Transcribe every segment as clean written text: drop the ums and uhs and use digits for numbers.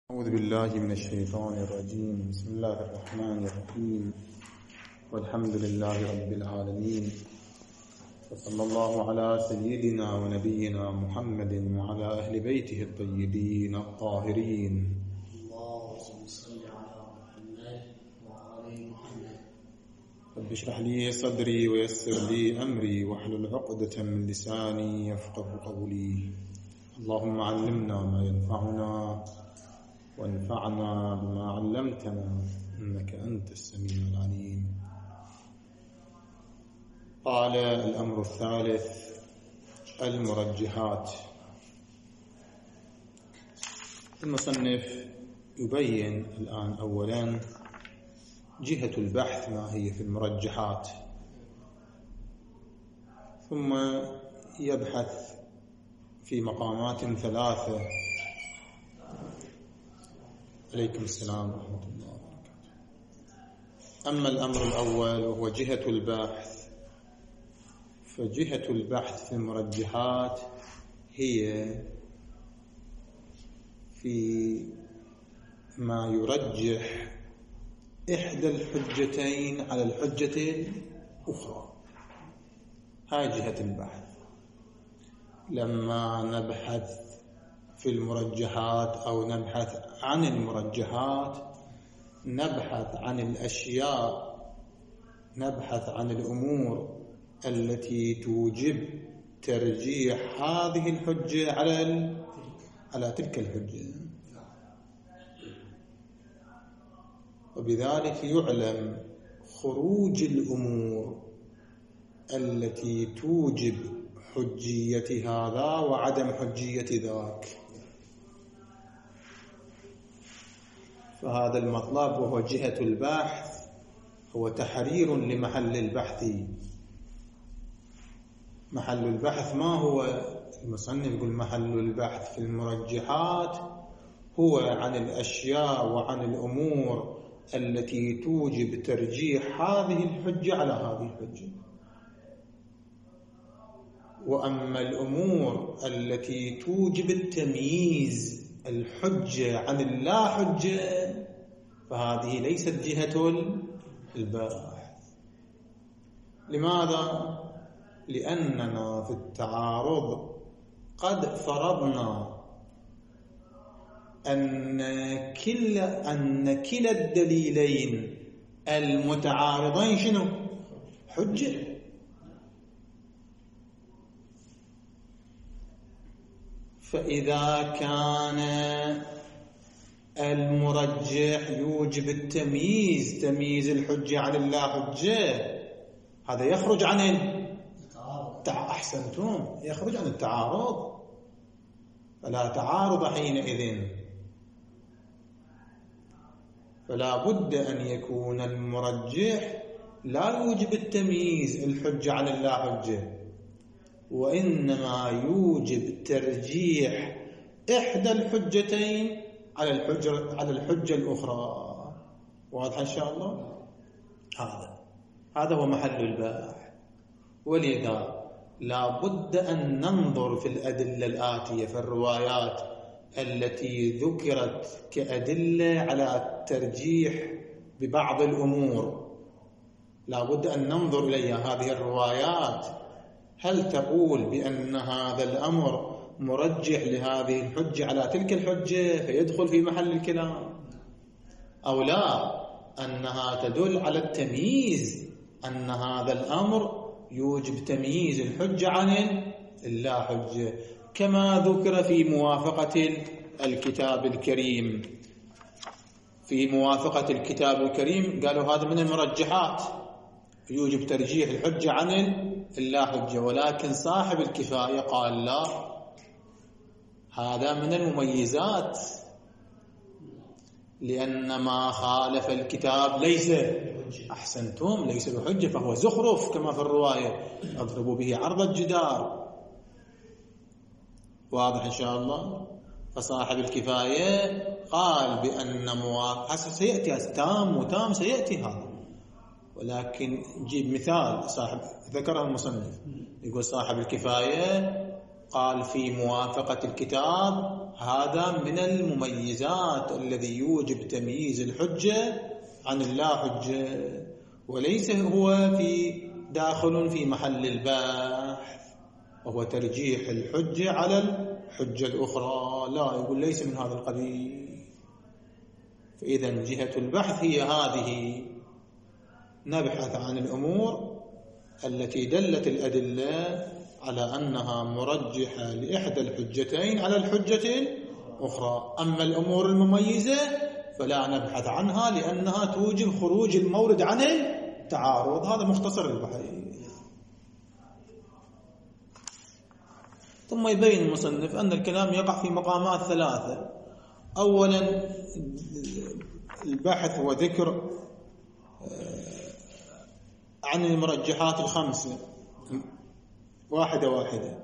أعوذ بالله من الشيطان الرجيم. بسم الله الرحمن الرحيم، والحمد لله رب العالمين، وصلى الله على سيدنا ونبينا محمد وعلى أهل بيته الطيبين الطاهرين. اللهم صل على محمد وآل محمد. رب اشرح لي صدري ويسر لي أمري واحلل عقدة من لساني يفقه قولي. اللهم علمنا ما ينفعنا وانفعنا بما علمتنا إنك أنت السميع العليم. قال الأمر الثالث: المرجحات. المصنف يبين الآن أولا جهة البحث ما هي في المرجحات، ثم يبحث في مقامات ثلاثة. عليكم السلام ورحمة الله وبركاته. أما الأمر الأول وهو جهة البحث، فجهة البحث في المرجحات هي في ما يرجح إحدى الحجتين على الحجة الأخرى. هاي جهة البحث. لما نبحث في المرجحات أو نبحث عن المرجحات، نبحث عن الأشياء، نبحث عن الأمور التي توجب ترجيح هذه الحجة على تلك الحجة، وبذلك يعلم خروج الأمور التي توجب حجية هذا وعدم حجية ذاك. فهذا المطلب وهو جهة البحث هو تحرير لمحل البحث. محل البحث ما هو؟ المصنف يقول محل البحث في المرجحات هو عن الأشياء وعن الأمور التي توجب ترجيح هذه الحجة على هذه الحجة. وأما الأمور التي توجب التمييز الحجة عن اللا حجة فهذه ليست جهة البحث. لماذا؟ لأننا في التعارض قد فرضنا أن كلا الدليلين المتعارضين شنو؟ حجة. فإذا كان المرجح يوجب التمييز، تمييز الحجة عن اللا حجة، هذا يخرج عن أحسنتم، يخرج عن التعارض، فلا تعارض حينئذ. فلا بد أن يكون المرجح لا يوجب التمييز الحجة عن اللا حجة، وإنما يوجب ترجيح إحدى الحجتين على الحجة الأخرى. واضح إن شاء الله؟ هذا هو محل البحث. ولذا لا بد أن ننظر في الأدلة الآتية، في الروايات التي ذكرت كأدلة على الترجيح ببعض الأمور، لا بد أن ننظر إليها. هذه الروايات هل تقول بأن هذا الأمر مرجح لهذه الحجة على تلك الحجة فيدخل في محل الكلام، أو لا، أنها تدل على التمييز، أن هذا الأمر يوجب تمييز الحجة عن اللا حجة، كما ذكر في موافقة الكتاب الكريم. في موافقة الكتاب الكريم قالوا هذا من المرجحات، يوجب ترجيح الحجة عن اللا حجة، ولكن صاحب الكفاية قال لا، هذا من المميزات، لأن ما خالف الكتاب ليس أحسنتم ليس بحجة، فهو زخرف كما في الرواية، اضربوا به عرض الجدار. واضح إن شاء الله؟ فصاحب الكفاية قال بأن موافقة سيأتي تام سيأتي هذا، ولكن جيب مثال صاحب ذكره المصنف، يقول صاحب الكفاية قال في موافقة الكتاب هذا من المميزات الذي يوجب تمييز الحجة عن اللا حجة، وليس هو داخل في محل البحث، وهو ترجيح الحجة على الحجة الأخرى. لا، يقول ليس من هذا القبيل. فإذا جهة البحث هي هذه، نبحث عن الأمور التي دلت الأدلة على أنها مرجحة لإحدى الحجتين على الحجة الأخرى. أما الأمور المميزة فلا نبحث عنها، لأنها توجب خروج المورد عن التعارض. هذا مختصر البحث. ثم يبين المصنف أن الكلام يقع في مقامات ثلاثة. أولا البحث وذكر عن المرجحات الخمسة واحدة واحدة.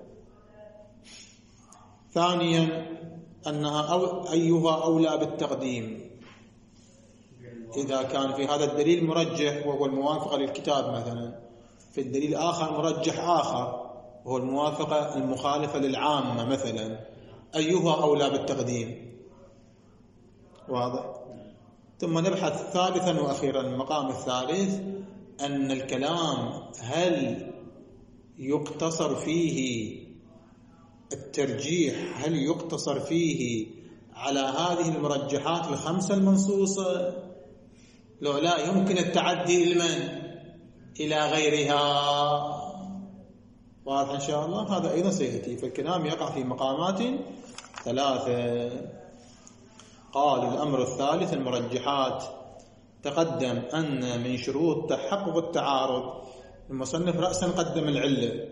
ثانيا أنها أيها أولى بالتقديم، إذا كان في هذا الدليل مرجح وهو الموافقة للكتاب مثلا، في الدليل آخر مرجح آخر وهو الموافقة المخالفة للعامة مثلا، أيها أولى بالتقديم. واضح؟ ثم نبحث ثالثا وأخيرا المقام الثالث، أن الكلام هل يقتصر فيه الترجيح، هل يقتصر فيه على هذه المرجحات الخمسة المنصوصة، لو لا يمكن التعدي إلى غيرها. واضح إن شاء الله؟ هذا أيضا سيأتي. فالكلام يقع في مقامات ثلاثة. قال الأمر الثالث المرجحات. تقدم أن من شروط تحقق التعارض، المصنف رأسا قدم العلة،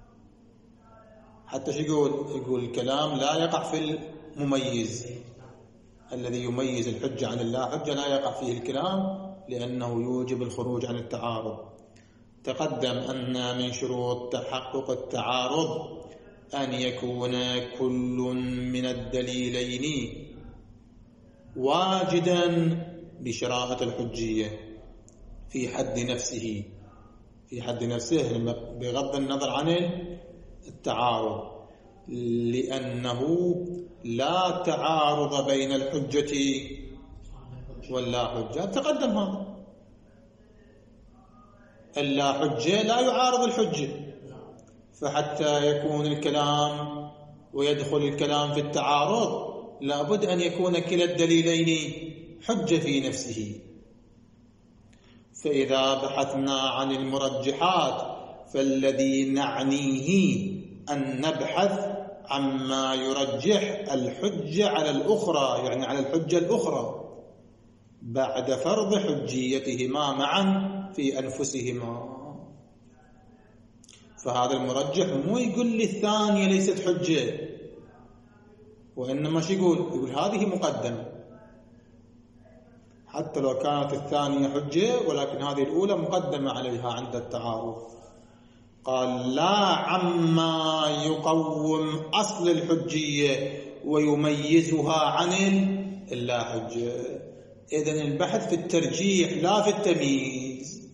حتى يقول الكلام لا يقع في المميز الذي يميز الحجة عن اللا حجة، لا يقع فيه الكلام لأنه يوجب الخروج عن التعارض. تقدم أن من شروط تحقق التعارض أن يكون كل من الدليلين واجدا بشراءة الحجية في حد نفسه بغض النظر عن التعارض، لأنه لا تعارض بين الحجة واللا حجة. تقدم هذا اللا حجة لا يعارض الحجة، فحتى يكون الكلام ويدخل الكلام في التعارض لابد أن يكون كلا الدليلين حجة في نفسه. فإذا بحثنا عن المرجحات فالذي نعنيه أن نبحث عما يرجح الحجة على الأخرى، يعني على الحجة الأخرى بعد فرض حجيتهما معا في أنفسهما. فهذا المرجح مو يقول لي الثانية ليست حجة، وإنما شو يقول هذه مقدمة، حتى لو كانت الثانية حجة ولكن هذه الأولى مقدمة عليها عند التعارض. قال لا عما يقوم أصل الحجية ويميزها عن اللا حجة. إذن البحث في الترجيح لا في التمييز.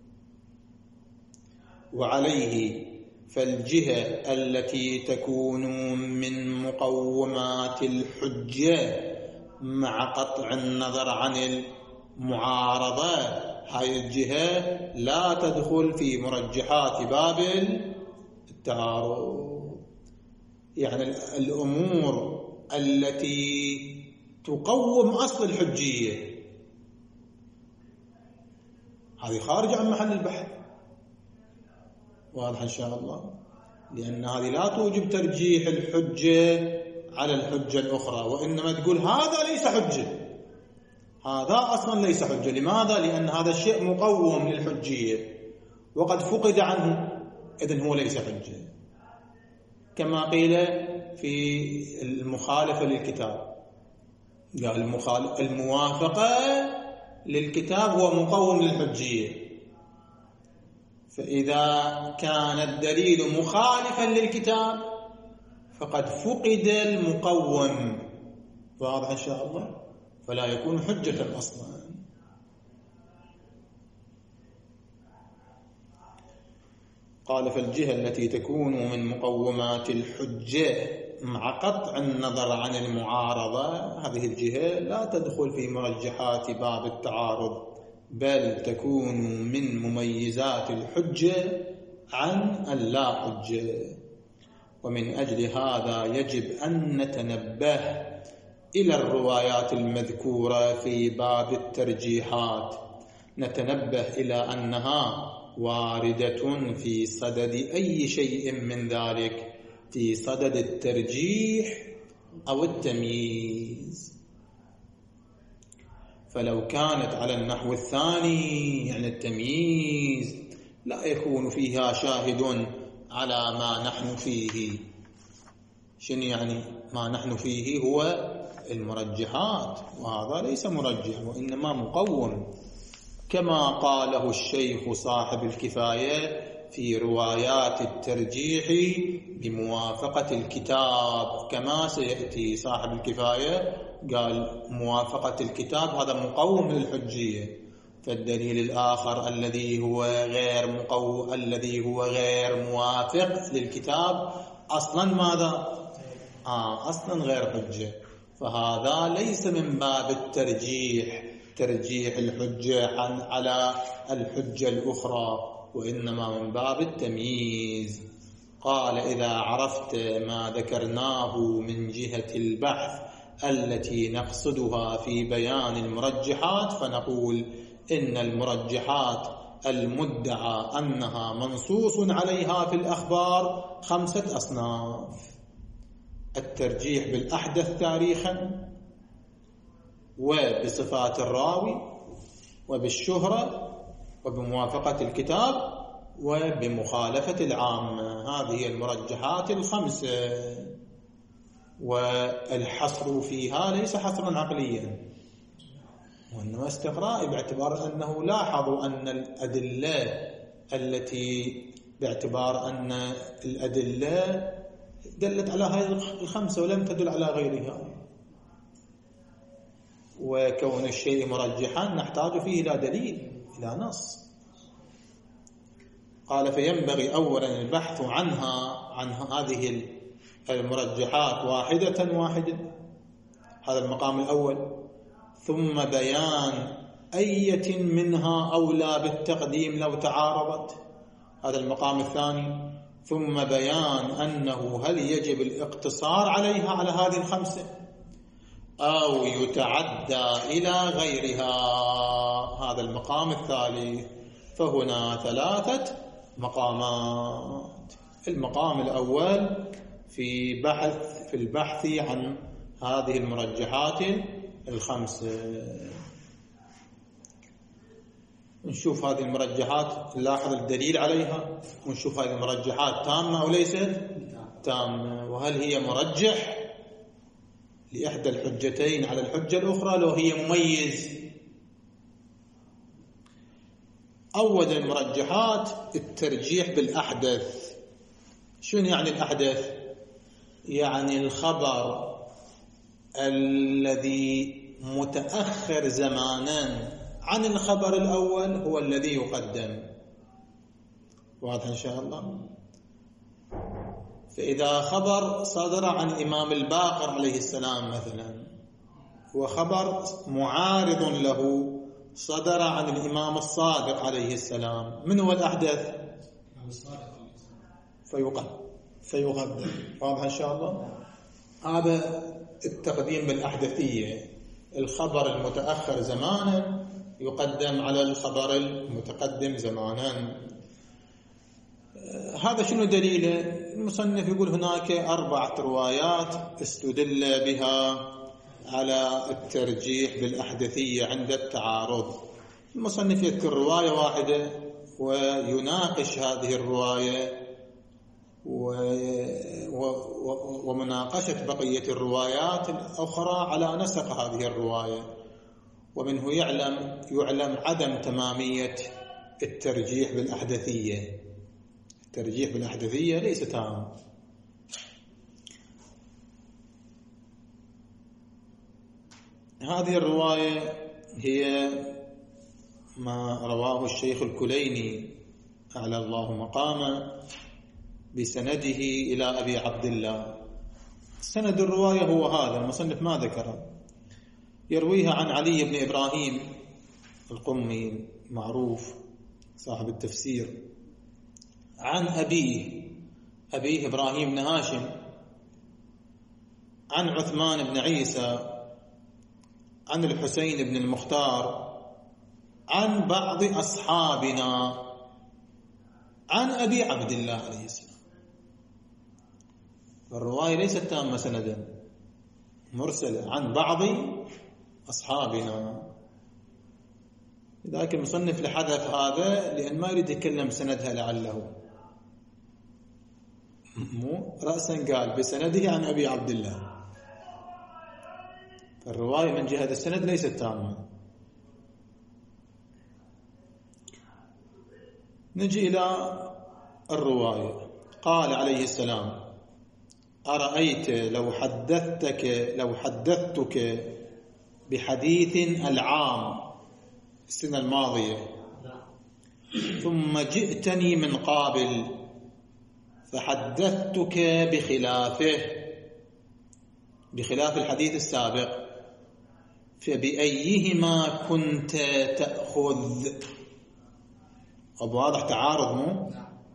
وعليه فالجهة التي تكون من مقومات الحجة مع قطع النظر عن المعارضة، هاي الجهة لا تدخل في مرجحات باب التعارض. يعني الأمور التي تقوم أصل الحجية هذه خارجة عن محل البحث. واضح إن شاء الله؟ لأن هذه لا توجب ترجيح الحجة على الحجة الأخرى، وإنما تقول هذا ليس حجة، هذا أصلا ليس حجة. لماذا؟ لأن هذا الشيء مقوم للحجية وقد فقد عنه، إذن هو ليس حجة. كما قيل في المخالفة للكتاب، قال الموافقة للكتاب هو مقوم للحجية، فإذا كان الدليل مخالفا للكتاب فقد فقد المقوم. واضح إن شاء الله؟ فلا يكون حجة أصلا. قال فالجهة التي تكون من مقومات الحجة مع قطع النظر عن المعارضة هذه الجهة لا تدخل في مرجحات باب التعارض، بل تكون من مميزات الحجة عن اللا حجة. ومن أجل هذا يجب أن نتنبه إلى الروايات المذكورة في باب الترجيحات، نتنبه إلى أنها واردة في صدد أي شيء من ذلك، في صدد الترجيح أو التمييز. فلو كانت على النحو الثاني يعني التمييز لا يكون فيها شاهد على ما نحن فيه. شنو يعني ما نحن فيه؟ هو المرجحات، وهذا ليس مرجح وإنما مقوم، كما قاله الشيخ صاحب الكفاية في روايات الترجيح بموافقة الكتاب، كما سيأتي. صاحب الكفاية قال موافقة الكتاب هذا مقوم للحجية، فالدليل الآخر الذي هو غير موافق للكتاب أصلا ماذا؟ أصلا غير حجة، فهذا ليس من باب الترجيح، ترجيح الحجة على الحجة الأخرى، وإنما من باب التمييز. قال إذا عرفت ما ذكرناه من جهة البحث التي نقصدها في بيان المرجحات، فنقول إن المرجحات المدعى أنها منصوص عليها في الأخبار 5 أصناف: الترجيح بالأحدث تاريخا، وبصفات الراوي، وبالشهرة، وبموافقة الكتاب، وبمخالفة العامة. هذه المرجحات 5، والحصر فيها ليس حصرا عقليا وإنما استقراء، باعتبار أنه لاحظوا أن الأدلة باعتبار أن الأدلة دلت على هذه 5 ولم تدل على غيرها، وكون الشيء مرجحا نحتاج فيه إلى دليل، إلى نص. قال فينبغي أولا البحث عن هذه المرجحات واحدة، هذا المقام الأول، ثم بيان أية منها أولى بالتقديم لو تعارضت، هذا المقام الثاني، ثم بيان أنه هل يجب الاقتصار عليها على هذه 5 أو يتعدى إلى غيرها، هذا المقام الثالث. فهنا 3 مقامات. المقام الأول في البحث عن هذه المرجحات 5. نشوف هذه المرجحات، نلاحظ الدليل عليها، ونشوف هذه المرجحات تامة أو ليست تامة، وهل هي مرجح لإحدى الحجتين على الحجة الأخرى لو هي مميز. أول المرجحات الترجيح بالأحدث. شنو يعني الأحدث؟ يعني الخبر الذي متأخر زمانا عن الخبر الأول هو الذي يقدم. واضح إن شاء الله؟ فإذا خبر صدر عن الإمام الباقر عليه السلام مثلا، وخبر معارض له صدر عن الإمام الصادق عليه السلام، من هو الأحدث؟ فيقدم. واضح إن شاء الله؟ هذا التقديم بالأحدثية، الخبر المتأخر زمانا يقدم على الخبر المتقدم زمانا. هذا شنو دليله؟ المصنف يقول هناك 4 روايات استدل بها على الترجيح بالأحدثية عند التعارض. المصنف يذكر رواية واحدة ويناقش هذه الرواية ومناقشة بقية الروايات الأخرى على نسق هذه الرواية، ومنه يعلم عدم تمامية الترجيح بالأحدثية. الترجيح بالأحدثية ليس تام. هذه الرواية هي ما رواه الشيخ الكليني أعلى الله مقامه بسنده إلى أبي عبد الله سند الرواية هو هذا، المصنف ما ذكره. يرويها عن علي بن إبراهيم القمي معروف صاحب التفسير، عن أبيه إبراهيم بن هاشم، عن عثمان بن عيسى، عن الحسين بن المختار، عن بعض أصحابنا، عن أبي عبد الله عليه السلام. الرواية ليست تامة سندا، مرسلة عن بعض أصحابنا. لذلك المصنف لحذف هذا لأن ما يريد يتكلم سندها لعله، مو رأسا قال بسنده عن أبي عبد الله. الرواية من جهة السند ليست تامة. نجي إلى الرواية. قال عليه السلام: أرأيت لو حدثتك بحديث العام السنة الماضية ثم جئتني من قابل فحدثتك بخلاف الحديث السابق، فبأيهما كنت تأخذ؟ أبو واضح تعارض مو؟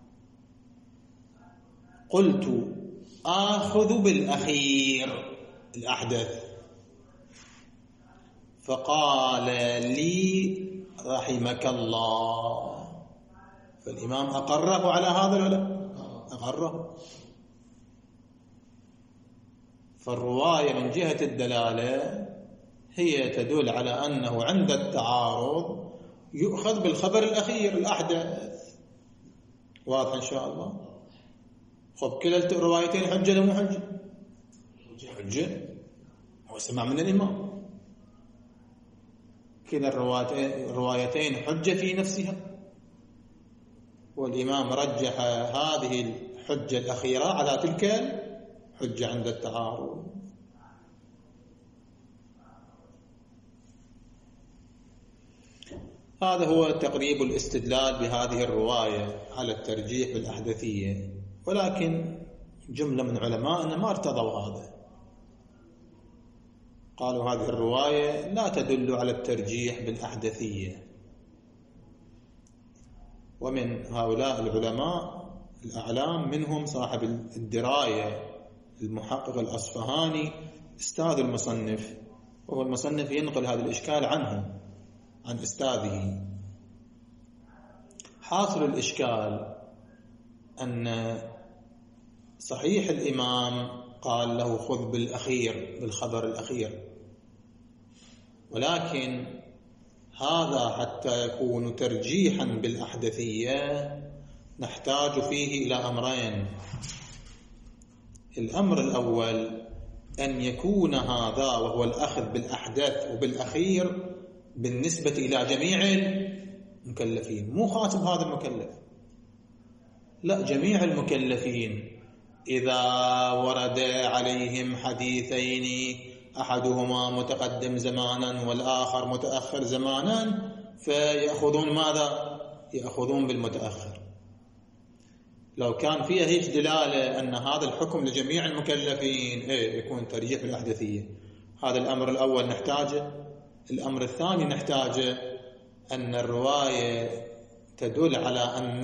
قلت آخذ بالأخير الأحدث. فقال لي رحمك الله. فالإمام أقره على هذا ولا لا؟ أقره. فالرواية من جهة الدلالة هي تدل على أنه عند التعارض يؤخذ بالخبر الأخير الأحدث. واضح إن شاء الله؟ خب كلا الروايتين حجة لمو حجة؟ حجة، هو سمع من الإمام. كلا الروايتين حجة في نفسها، والإمام رجح هذه الحجة الأخيرة على تلك الحجة عند التعارض. هذا هو تقريب الاستدلال بهذه الرواية على الترجيح بالأحدثية. ولكن جملة من علمائنا ما ارتضوا هذا، قالوا هذه الرواية لا تدل على الترجيح بالأحدثية. ومن هؤلاء العلماء الأعلام منهم صاحب الدراية المحقق الأصفهاني أستاذ المصنف، وهو المصنف ينقل هذا الإشكال عنه عن أستاذه. حاصل الإشكال أن صحيح الإمام قال له خذ بالأخير، بالخبر الأخير، ولكن هذا حتى يكون ترجيحا بالأحدثية نحتاج فيه إلى أمرين. الأمر الأول أن يكون هذا وهو الأخذ بالأحدث وبالأخير بالنسبة إلى جميع المكلفين، مو خاص بهذا المكلف، لا، جميع المكلفين. إذا ورد عليهم حديثين أحدهما متقدم زمانا والآخر متأخر زمانا فيأخذون ماذا؟ يأخذون بالمتأخر. لو كان فيها هيك دلالة أن هذا الحكم لجميع المكلفين يكون ترجيح بالأحدثية. هذا الأمر الأول نحتاجه. الأمر الثاني نحتاجه أن الرواية تدل على أن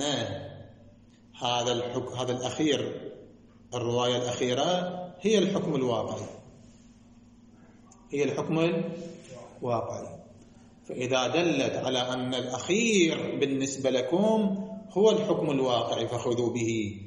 هذا الأخير، الرواية الأخيرة هي الحكم الواقعي، هي الحكم الواقعي. فإذا دلت على أن الأخير بالنسبة لكم هو الحكم الواقعي فخذوا به،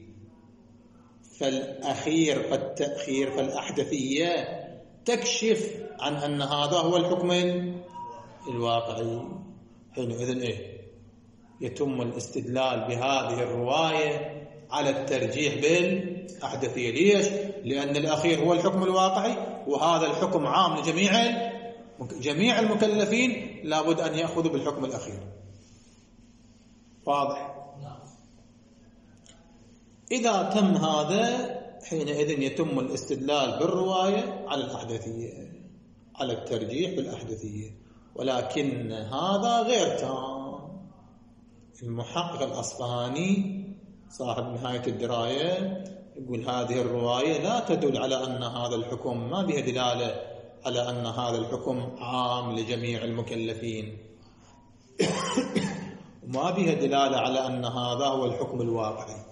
فالأخير فالتأخير فالأحدثية تكشف عن أن هذا هو الحكم الواقعي. حينئذ يتم الاستدلال بهذه الرواية على الترجيح بالأحدثية. ليش؟ لأن الأخير هو الحكم الواقعي، وهذا الحكم عام لجميع المكلفين، لابد أن يأخذوا بالحكم الأخير. واضح؟ إذا تم هذا حينئذ يتم الاستدلال بالرواية على الأحدثية، على الترجيح بالأحدثية. ولكن هذا غير تام. المحقق الأصفهاني صاحب نهاية الدراية يقول هذه الرواية لا تدل على أن هذا الحكم، ما بها دلالة على أن هذا الحكم عام لجميع المكلفين، وما بها دلالة على أن هذا هو الحكم الواقعي،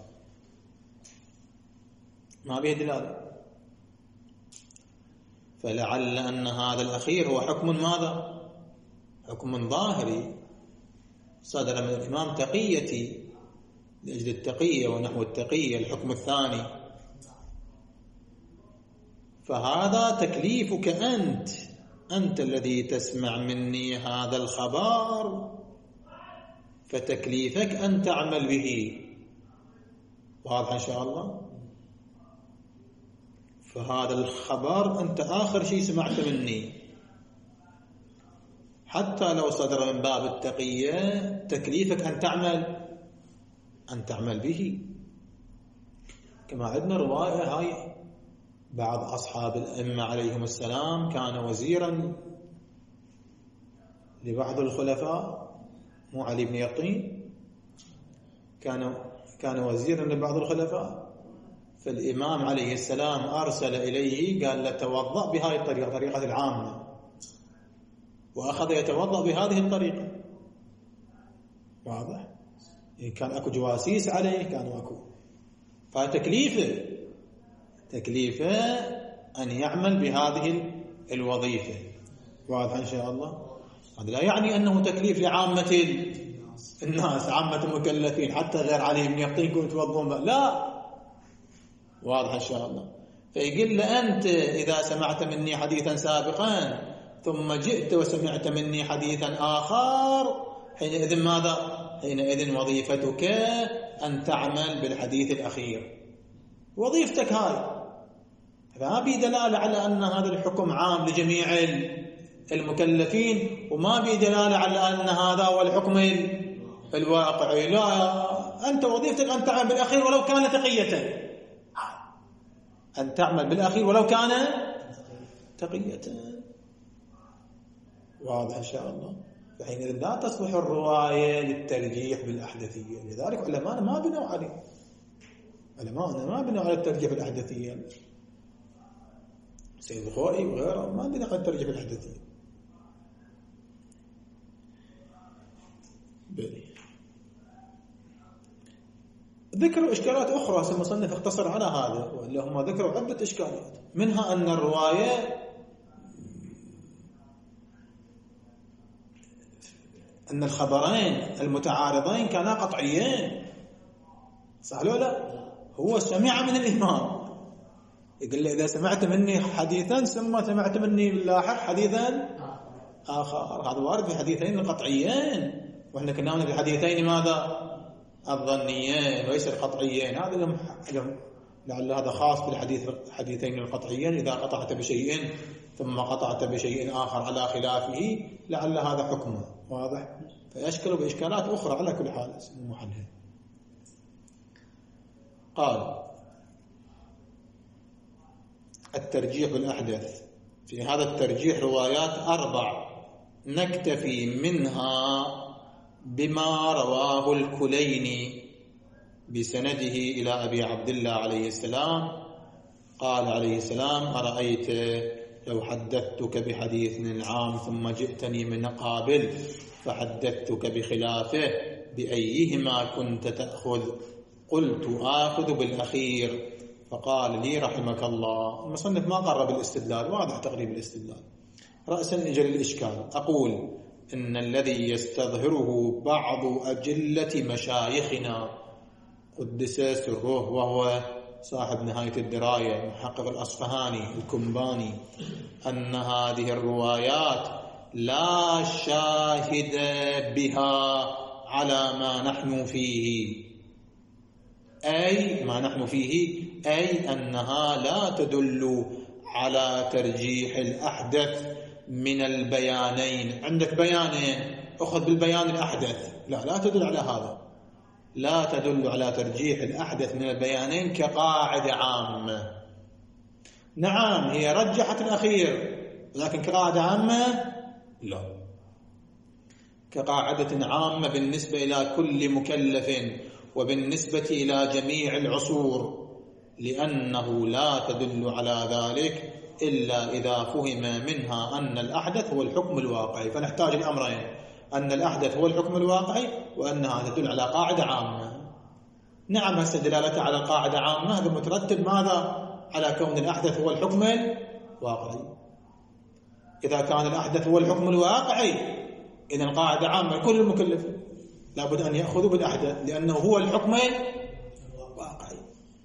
ما بها دلالة. فلعل أن هذا الأخير هو حكم ماذا؟ حكم ظاهري صدر من الإمام تقيتي لأجل التقية ونحو التقية، الحكم الثاني. فهذا تكليفك أنت الذي تسمع مني هذا الخبر، فتكليفك أن تعمل به. واضح إن شاء الله؟ فهذا الخبر أنت آخر شيء سمعت مني، حتى لو صدر من باب التقية تكليفك أن تعمل به. كما عندنا رواية هاي بعض أصحاب الأئمة عليهم السلام كان وزيرا لبعض الخلفاء، مو علي بن يقين، كان وزيرا لبعض الخلفاء، فالإمام عليه السلام أرسل إليه قال له توضأ بهذه الطريقة، طريقة العامة، وأخذ يتوضأ بهذه الطريقة. واضح؟ كان أكو جواسيس عليه، كانوا أكو، فتكليفه أن يعمل بهذه الوظيفة. واضح إن شاء الله؟ هذا لا يعني أنه تكليف لعامة الناس، عامة المكلفين، حتى غير علي بن يقين يكونوا يتوضون، لا. واضح إن شاء الله؟ فيقول له أنت إذا سمعت مني حديثا سابقا ثم جئت وسمعت مني حديثا آخر، حينئذ ماذا؟ حينئذ وظيفتك أن تعمل بالحديث الأخير، وظيفتك هاي. فما بي دلالة على أن هذا الحكم عام لجميع المكلفين، وما بي دلالة على أن هذا هو الحكم الواقعي، لا. أنت وظيفتك أن تعمل بالأخير ولو كان تقية، أن تعمل بالأخير ولو كان تقية. واضح إن شاء الله؟ فحينئذ لا تصلح الرواية للترجيح بالأحدثية. لذلك علماءنا ما بنوا عليه، علماءنا ما بنوا على الترجيح بالأحدثية، سيد الخوئي وغيره ما بنوا على الترجيح بالأحدثية. ذكروا إشكالات أخرى، المصنف اختصر على هذا، وإلا هم ذكروا عدة إشكالات، منها أن الرواية أن الخبرين المتعارضين كانا قطعيين، صح لو لا؟ هو سمع من الإمام، يقول له إذا سمعت مني حديثا ثم سمعت مني باللاحق حديثا آخر، هذا وارد في حديثين القطعيين، وإحنا كنا من الحديثين ماذا؟ الظنيين وليس القطعيين. هذا لعل هذا خاص بالحديثين القطعيين، إذا قطعت بشيء ثم قطعت بشيء آخر على خلافه لعل هذا حكمه. واضح؟ فيشكلوا بإشكالات أخرى على كل حال محلها. قال الترجيح بالأحدث، في هذا الترجيح روايات 4 نكتفي منها بما رواه الكليني بسنده إلى أبي عبد الله عليه السلام قال عليه السلام: أرأيت لو حدثتك بحديث عام ثم جئتني من قابل فحدثتك بخلافه بأيهما كنت تأخذ؟ قلت آخذ بالأخير. فقال لي رحمك الله. المصنف ما قرب الاستدلال، واضح تقريب الاستدلال. رأسا إجل الإشكال أقول إن الذي يستظهره بعض أجلة مشايخنا قدس سره، وهو صاحب نهاية الدراية محقق الأصفهاني الكمباني، أن هذه الروايات لا شاهد بها على ما نحن فيه، أي ما نحن فيه، أي أنها لا تدل على ترجيح الأحدث من البيانين. عندك بيانين، أخذ بالبيان الأحدث، لا تدل على هذا، لا تدل على ترجيح الأحدث من البيانين كقاعدة عامة. نعم هي رجحت الأخير، لكن كقاعدة عامة لا، كقاعدة عامة بالنسبة إلى كل مكلف وبالنسبة إلى جميع العصور، لأنه لا تدل على ذلك إلا إذا فهم منها أن الأحدث هو الحكم الواقعي. فنحتاج الأمرين: أن الأحدث هو الحكم الواقعي، وأنها تدل على قاعدة عامة. نعم، هسه دلالتها على قاعدة عامة هذا مترتب ماذا؟ على كون الأحدث هو الحكم الواقعي. إذا كان الأحدث هو الحكم الواقعي إذن قاعدة عامة كل المكلفين لابد أن يأخذوا بالأحدث لأنه هو الحكم الواقعي.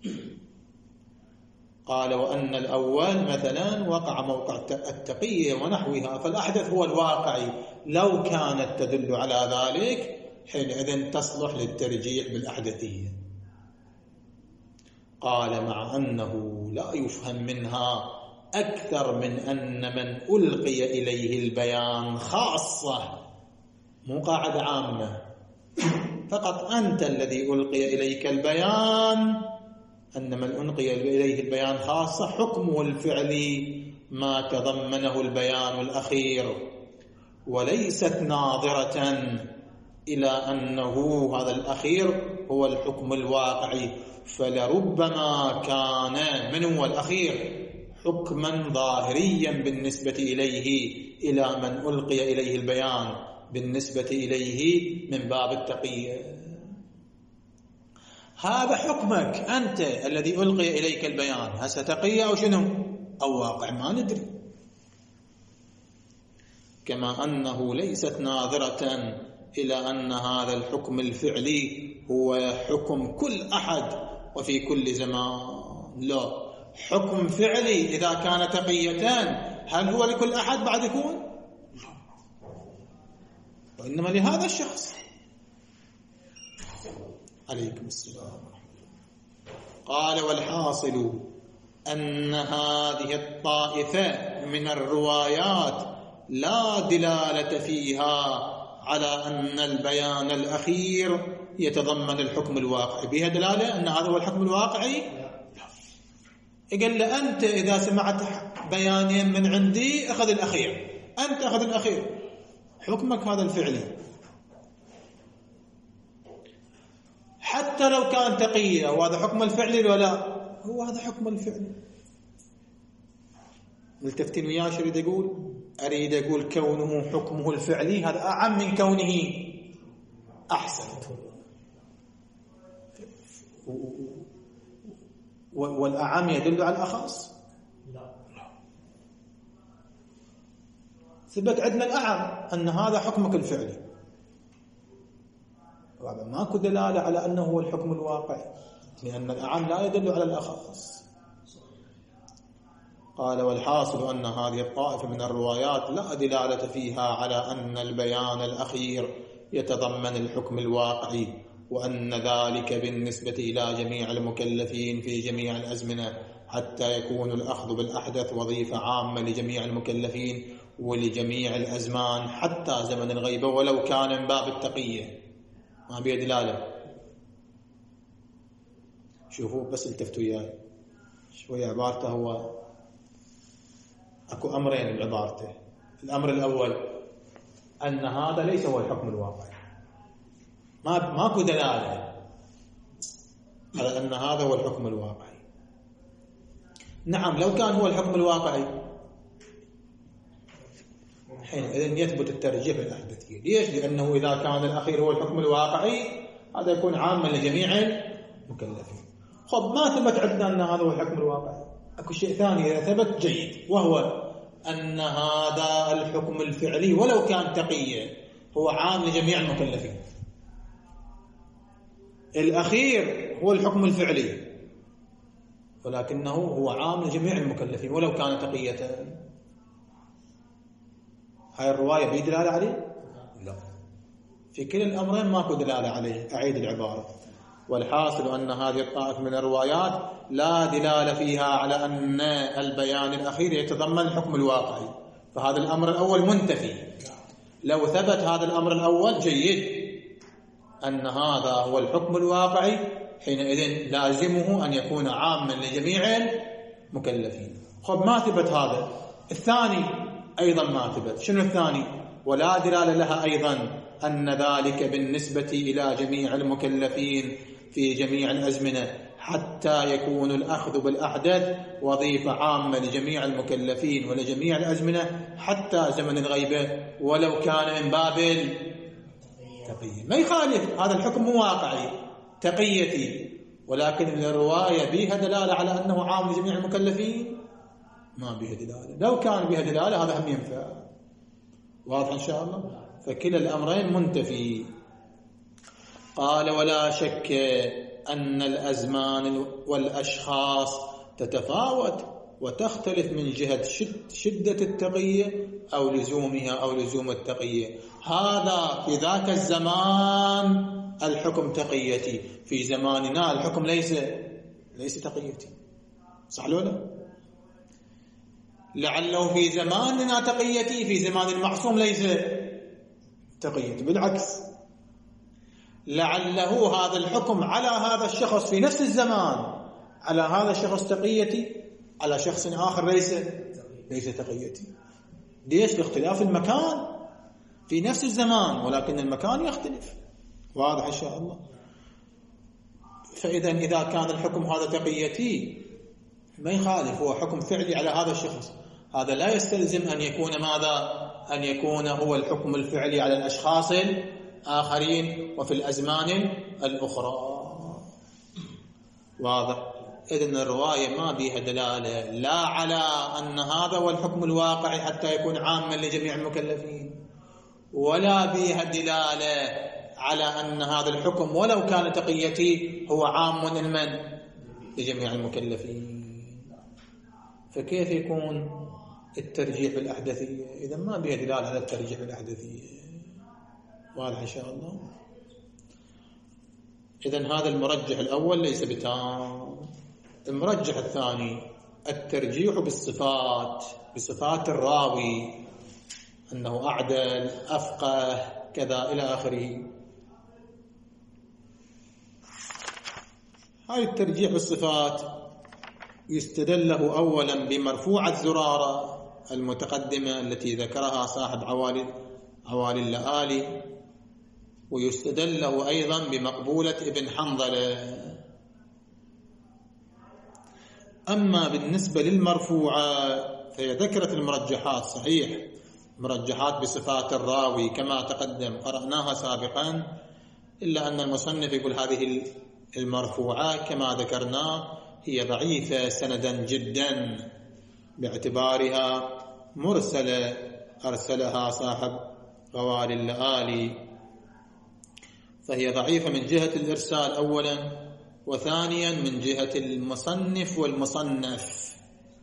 قال: وأن الأول مثلا وقع موقع التقية ونحوها، فالأحدث هو الواقعي. لو كانت تدل على ذلك حينئذ تصلح للترجيح بالأحدثية. قال: مع أنه لا يفهم منها أكثر من أن من ألقي إليه البيان خاصة، مو قاعدة عامة، فقط أنت الذي ألقي إليك البيان، أن من ألقي إليه البيان خاصة حكمه الفعلي ما تضمنه البيان الأخير، وليست ناظرة إلى أنه هذا الأخير هو الحكم الواقعي. فلربما كان من هو الأخير حكما ظاهريا بالنسبة إليه إلى من ألقي إليه البيان بالنسبة إليه من باب التقية. هذا حكمك أنت الذي ألقي إليك البيان، هسه تقية أو شنو أو واقع ما ندري. كما أنه ليست ناظرة إلى أن هذا الحكم الفعلي هو حكم كل أحد وفي كل زمان. لا، حكم فعلي إذا كان تقيتان هل هو لكل أحد بعد يكون؟ وإنما لهذا الشخص. عليكم السلام. قال: والحاصل أن هذه الطائفة من الروايات لا دلالة فيها على أن البيان الأخير يتضمن الحكم الواقعي. بها دلالة أن هذا هو الحكم الواقعي؟ قال له: أنت إذا سمعت بيانين من عندي أخذ الأخير، أنت أخذ الأخير، حكمك هذا الفعلي. حتى لو كان تقية وهذا حكم الفعلي ولا هو هذا حكم الفعلي. ملتفتين وياه شو أريد أقول؟ أريد أقول كونه حكمه الفعلي هذا أعم من كونه أحسن. والأعم يدل على الأخص؟ لا. ثبت عندنا الأعم أن هذا حكمك الفعلي، ماكو دلالة على أنه هو الحكم الواقعي لأن الأعم لا يدل على الأخص. قال: والحاصل أن هذه الطائفة من الروايات لا دلالة فيها على أن البيان الأخير يتضمن الحكم الواقعي، وأن ذلك بالنسبة إلى جميع المكلفين في جميع الأزمنة، حتى يكون الأخذ بالأحدث وظيفة عامة لجميع المكلفين ولجميع الأزمان حتى زمن الغيبة ولو كان من باب التقية. ما بيه دلالة. شوفوا بس التفتوا إياي شوية عبارته. هو أكو أمرين بعبارته. الأمر الأول أن هذا ليس هو الحكم الواقعي، ماكو دلالة على أن هذا هو الحكم الواقعي. نعم لو كان هو الحكم الواقعي حينئذ يثبت الترجيح بالأحدثية. ليش؟ لأنه إذا كان الأخير هو الحكم الواقعي هذا يكون عاما لجميع المكلفين. خب ما ثبت عندنا أن هذا هو الحكم الواقعي، أكو شيء ثاني إذا ثبت جيد، وهو أن هذا الحكم الفعلي ولو كان تقية هو عام لجميع المكلفين. الأخير هو الحكم الفعلي ولكنه هو عام لجميع المكلفين ولو كان تقية. هاي الرواية بيه دلالة عليه؟ لا، في كل الأمرين ماكو دلالة عليه. أعيد العبارة: والحاصل أن هذه الطائفة من الروايات لا دلالة فيها على أن البيان الأخير يتضمن الحكم الواقعي. فهذا الأمر الأول منتفي. لو ثبت هذا الأمر الأول جيد أن هذا هو الحكم الواقعي حينئذ لازمه أن يكون عاما لجميع المكلفين. خب ما ثبت هذا. الثاني أيضا ما ثبت. شنو الثاني؟ ولا دلالة لها أيضا أن ذلك بالنسبة إلى جميع المكلفين في جميع الأزمنة حتى يكون الأخذ بالأحدث وظيفة عامة لجميع المكلفين ولجميع الأزمنة حتى زمن الغيبة، ولو كان من باب التقية. ما يخالف، هذا الحكم مو واقعي تقيتي، ولكن الرواية بها دلالة على أنه عام لجميع المكلفين، ما بها دلالة. لو كان بها دلالة هذا هم ينفع. واضح إن شاء الله؟ فكلا الأمرين منتفي. قال: ولا شك أن الأزمان والأشخاص تتفاوت وتختلف من جهة شدة التقية أو لزومها أو لزوم التقية. هذا في ذاك الزمان الحكم تقيتي، في زماننا الحكم ليس تقيتي. صح لو لا؟ لعله في زماننا تقيتي، في زمان المعصوم ليس تقيتي، بالعكس لعله هذا الحكم على هذا الشخص في نفس الزمان على هذا الشخص تقيتي، على شخص آخر ليس تقيتي. ليش؟ لاختلاف المكان في نفس الزمان، ولكن المكان يختلف. واضح إن شاء الله؟ إذا كان الحكم هذا تقيتي ما يخالف، هو حكم فعلي على هذا الشخص، هذا لا يستلزم أن يكون ماذا؟ أن يكون هو الحكم الفعلي على الأشخاص الآخرين وفي الأزمان الأخرى. واضح؟ إذن الرواية ما بها دلالة لا على أن هذا هو الحكم الواقعي حتى يكون عاما لجميع المكلفين، ولا بها دلالة على أن هذا الحكم ولو كان تقيتي هو عام لجميع المكلفين. فكيف يكون الترجيح بالأحدثية؟ إذا ما بها دلالة على الترجيح بالأحدثية. واضح إن شاء الله؟ إذن هذا المرجح الأول ليس بتام. المرجح الثاني الترجيح بصفات الراوي، أنه أعدل، أفقه، كذا إلى آخره. هاي الترجيح بالصفات يستدل له أولا بمرفوع الزرارة المتقدمة التي ذكرها صاحب عوالي اللآلي، ويستدل له أيضا بمقبولة ابن حنظلة. أما بالنسبة للمرفوعة فهي ذكرت المرجحات، صحيح مرجحات بصفات الراوي كما تقدم قرأناها سابقا، إلا أن المصنف يقول هذه المرفوعة كما ذكرنا هي ضعيفة سندا جدا باعتبارها مرسلة أرسلها صاحب غوالي اللآلي، فهي ضعيفة من جهة الإرسال أولا، وثانيا من جهة المصنف والمصنف.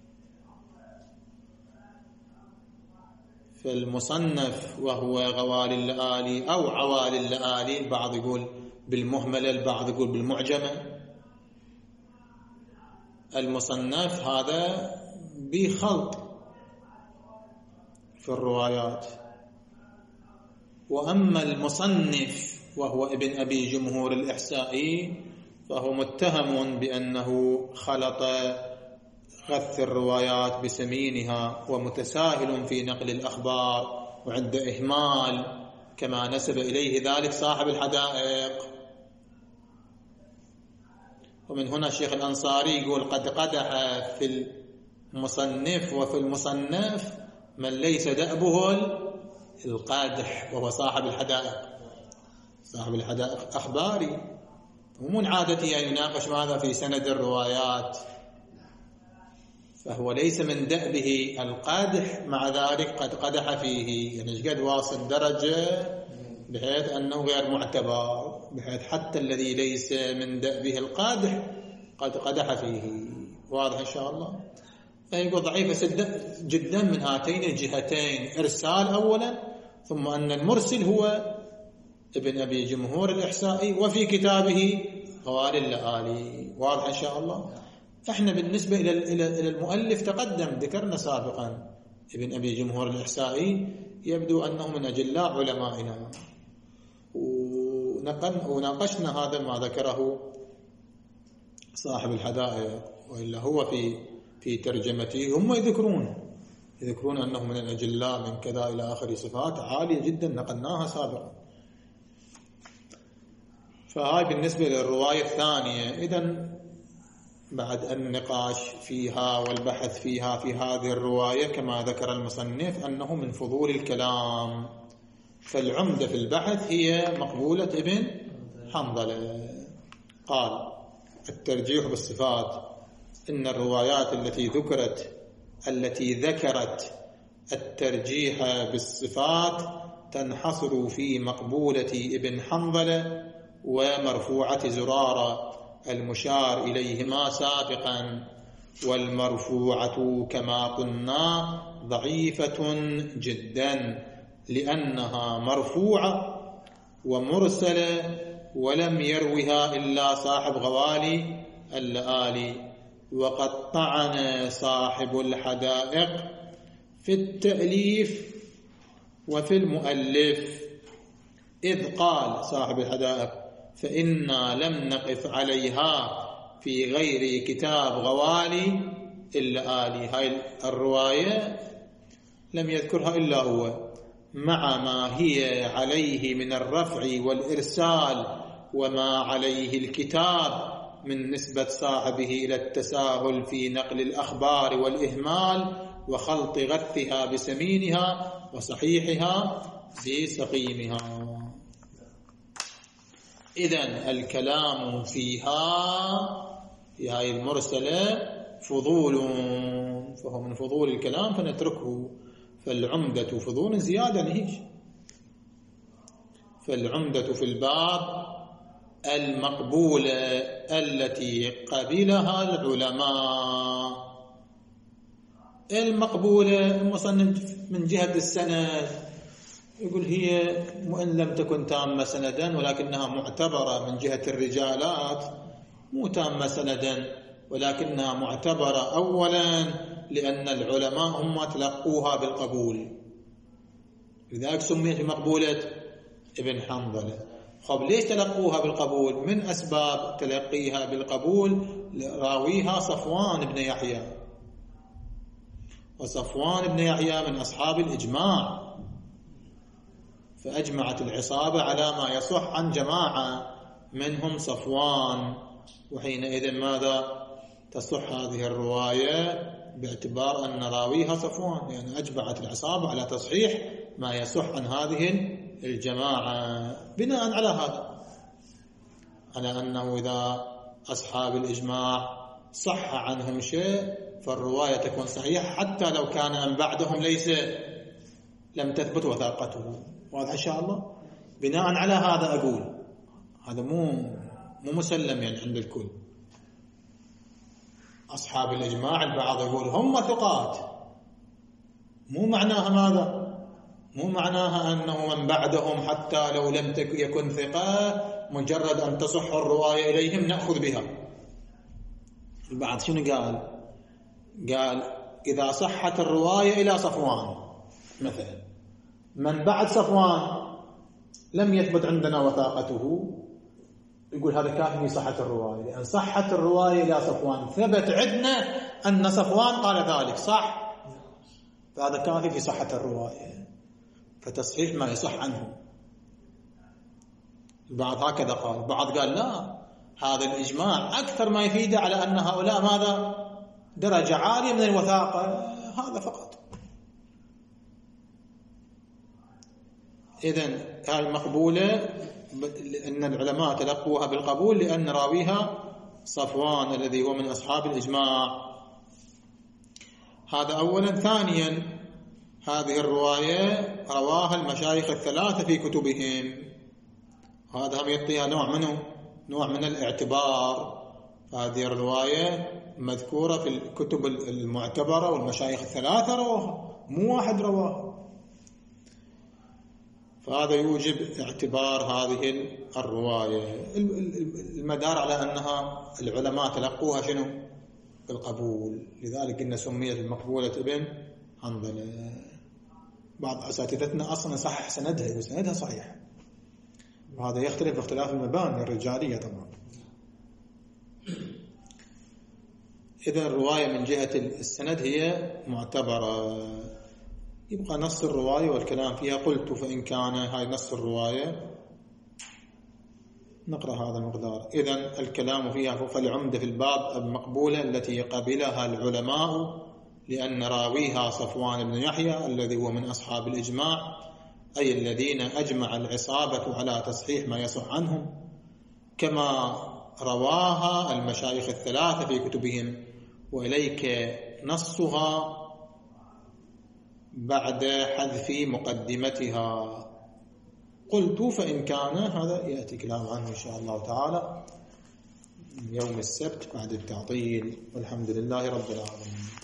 فالمصنف وهو غوالي اللآلي أو عوالي اللآلي، البعض يقول بالمهملة البعض يقول بالمعجمة. المصنف هذا بخلط في الروايات، وأما المصنف وهو ابن أبي جمهور الإحسائي فهو متهم بأنه خلط غث الروايات بسمينها، ومتساهل في نقل الأخبار وعند إهمال، كما نسب إليه ذلك صاحب الحدائق. ومن هنا الشيخ الأنصاري يقول قد قدح في المصنف وفي المصنف من ليس دأبه القادح، وهو صاحب الحدائق. صاحب الحدائق أخباري، ومن عادته أن يناقش ماذا في سند الروايات، فهو ليس من دأبه القادح، مع ذلك قد قدح فيه، يعني قد واصل درجة بحيث أنه غير معتبر، بحيث حتى الذي ليس من دأبه القادح قد قدح فيه. واضح إن شاء الله؟ فيقول ضعيفة جدا من هاتين الجهتين، إرسال أولا، ثم أن المرسل هو ابن أبي جمهور الإحسائي وفي كتابه غوالي اللآلي. واضح إن شاء الله؟ احنا بالنسبة إلى المؤلف تقدم ذكرنا سابقا ابن أبي جمهور الإحسائي يبدو أنه من أجلاء علمائنا، وناقشنا هذا ما ذكره صاحب الحدائق، وإلا هو في ترجمته هم يذكرون أنه من الأجلاء من كذا إلى آخر، صفات عالية جدا نقلناها سابقا. فهاي بالنسبة للرواية الثانية. إذن بعد النقاش فيها والبحث فيها في هذه الرواية كما ذكر المصنف أنه من فضول الكلام، فالعمدة في البحث هي مقبولة ابن حنظلة. قال: الترجيح بالصفات: إن الروايات التي ذكرت الترجيح بالصفات تنحصر في مقبولة ابن حنظلة ومرفوعة زرارة المشار إليهما سابقا، والمرفوعة كما قلنا ضعيفة جدا لأنها مرفوعة ومرسلة ولم يروها إلا صاحب غوالي اللآلي. وقد طعن صاحب الحدائق في التأليف وفي المؤلف، إذ قال صاحب الحدائق: فإنا لم نقف عليها في غير كتاب غوالي اللآلي. هاي الرواية لم يذكرها إلا هو، مع ما هي عليه من الرفع والإرسال وما عليه الكتاب من نسبة صاحبه إلى التساهل في نقل الأخبار والإهمال وخلط غثها بسمينها وصحيحها بسقيمها. إذن الكلام فيها في هاي المرسلة فضول، فهو من فضول الكلام فنتركه. فالعمدة فضول زيادة نهيش. فالعمدة في الباب المقبولة التي قبلها العلماء. المقبولة المصنف من جهة السند يقول هي وإن لم تكن تامة سندا ولكنها معتبرة من جهة الرجالات، مو تامة سندا ولكنها معتبرة أولا لأن العلماء هم تلقوها بالقبول، لذلك سميت مقبولة ابن حنظلة. خب ليش تلقوها بالقبول؟ من أسباب تلقيها بالقبول راويها صفوان بن يحيى، وصفوان بن يحيى من أصحاب الإجماع، فأجمعت العصابة على ما يصح عن جماعة منهم صفوان، وحينئذ ماذا تصح هذه الرواية؟ باعتبار أن راويها صفوان، يعني أجمعت العصابة على تصحيح ما يصح عن هذه الجماعة. بناء على هذا، على أنه إذا أصحاب الإجماع صح عنهم شيء فالرواية تكون صحيحة حتى لو كان من بعدهم لم تثبت وثاقته. واضح إن شاء الله؟ بناء على هذا أقول هذا مو مسلم يعني عند الكل. أصحاب الإجماع البعض يقول هم ثقات، مو معناها ماذا؟ مو معناها أنه من بعدهم حتى لو لم يكن ثقة مجرد أن تصح الرواية إليهم نأخذ بها. البعض شنو قال إذا صحت الرواية إلى صفوان مثلا، من بعد صفوان لم يثبت عندنا وثاقته، يقول هذا كافي في صحة الرواية، لأن صحت الرواية إلى صفوان ثبت عندنا أن صفوان قال ذلك صح، فهذا كافي في صحة الرواية، فتصحيح ما يصح عنه. البعض هكذا قال، البعض قال لا، هذا الإجماع أكثر ما يفيد على أن هؤلاء ماذا؟ درجة عالية من الوثاقة، هذا فقط. إذن هذه مقبولة أن العلماء تلقوها بالقبول لأن راويها صفوان الذي هو من أصحاب الإجماع. هذا أولا. ثانيا، هذه الرواية رواها المشايخ الثلاثة في كتبهم، هذا هم يعطيها نوع من الاعتبار. هذه الرواية مذكورة في الكتب المعتبرة والمشايخ الثلاثة رواها، مو واحد رواها، فهذا يوجب اعتبار هذه الرواية. المدار على أنها العلماء تلقوها شنو؟ بالقبول، لذلك إن سميت المقبولة ابن حنظلة. بعض أساتذتنا أصلا صحح سندها وسندها صحيح، وهذا يختلف باختلاف المباني الرجالية طبعا. إذا الرواية من جهة السند هي معتبرة. يبقى نص الرواية والكلام فيها. قلت فإن كان هاي نص الرواية نقرأ هذا المقدار. إذن الكلام فيها فالعمدة في الباب مقبولة التي قبلها العلماء لأن راويها صفوان بن يحيى الذي هو من أصحاب الإجماع، أي الذين أجمع العصابة على تصحيح ما يصح عنهم، كما رواها المشايخ الثلاثة في كتبهم، وإليك نصها بعد حذف مقدمتها. قلت فإن كان هذا يأتي كلام عنه إن شاء الله تعالى يوم السبت بعد التعطيل، والحمد لله رب العالمين.